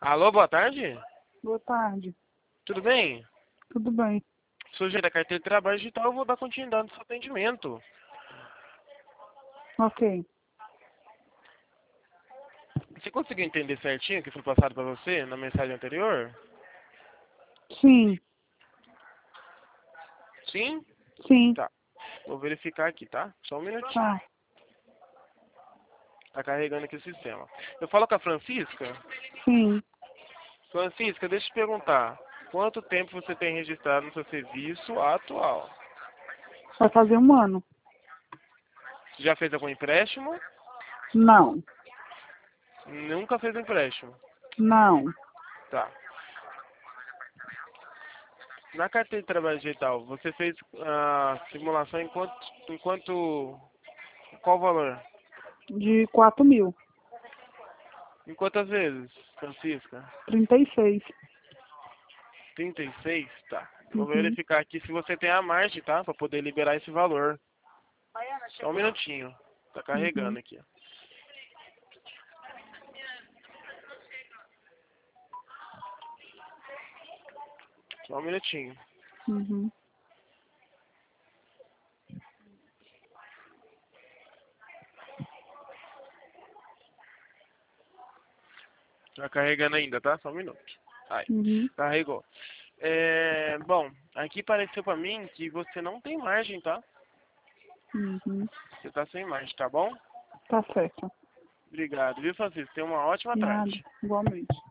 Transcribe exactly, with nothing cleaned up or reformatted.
Alô, boa tarde? Boa tarde. Tudo bem? Tudo bem. Sujeito da carteira de trabalho digital, eu vou dar continuidade no seu atendimento. Ok. Você conseguiu entender certinho o que foi passado para você na mensagem anterior? Sim. Sim? Sim. Tá. Vou verificar aqui, tá? Só um minutinho. Tá. Tá carregando aqui o sistema. Eu falo com a Francisca? Sim. Francisca, deixa eu te perguntar. Quanto tempo você tem registrado no seu serviço atual? Vai fazer um ano? Você já fez algum empréstimo? Não. Nunca fez empréstimo. Não. Tá. Na carteira de trabalho digital, você fez a simulação em quanto, em quanto, qual valor? De quatro mil. Em quantas vezes, Francisca? Trinta e seis. trinta e seis? Tá. Vou Uhum. verificar aqui se você tem a margem, tá? Pra poder liberar esse valor. Só um minutinho. Tá Uhum. carregando aqui, ó. Só um minutinho. Uhum. Tá carregando ainda, tá? Só um minuto. Aí, Uhum. carregou. É, bom, aqui pareceu pra mim que você não tem margem, tá? Uhum. Você tá sem margem, tá bom? Tá certo. Obrigado, viu, Francisco? Tenha uma ótima Nada. tarde. Igualmente.